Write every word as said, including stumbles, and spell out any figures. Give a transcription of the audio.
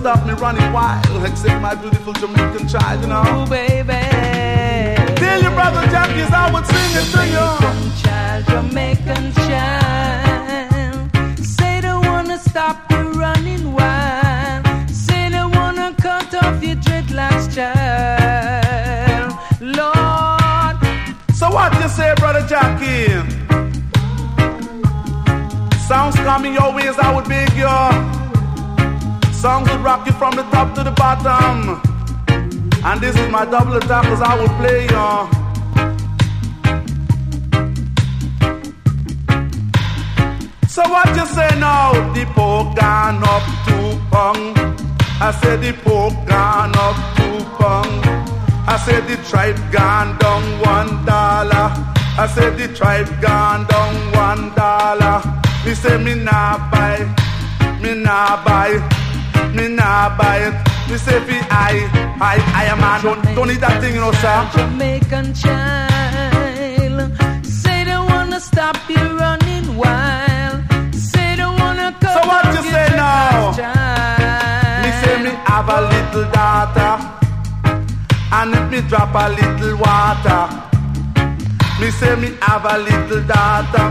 stop me running wild, except my beautiful Jamaican child, you know. Oh, baby. Tell your brother Jackies I would sing it to you. Jamaican child, Jamaican child. Say they wanna stop you running wild. Say they wanna cut off your dreadlocks, child. Lord. So what you say, brother Jackie? Sounds coming your ways, I would beg you. Songs will rock you from the top to the bottom. And this is my double attack, cause I will play you. So what you say now? The pork gone up two pound. I said the pork gone up two pound. I said the tribe gone down one dollar. I said the tribe gone down one dollar. Me say me nah buy, me nah buy, me nah buy it. Me say fi I, I, I am man. Don't, don't need that thing, you know, sir. Jamaican child. Say they wanna stop you running wild. Say they wanna cut So what off you your say now? child. Me say me have a little daughter, and if me drop a little water, me say me have a little daughter.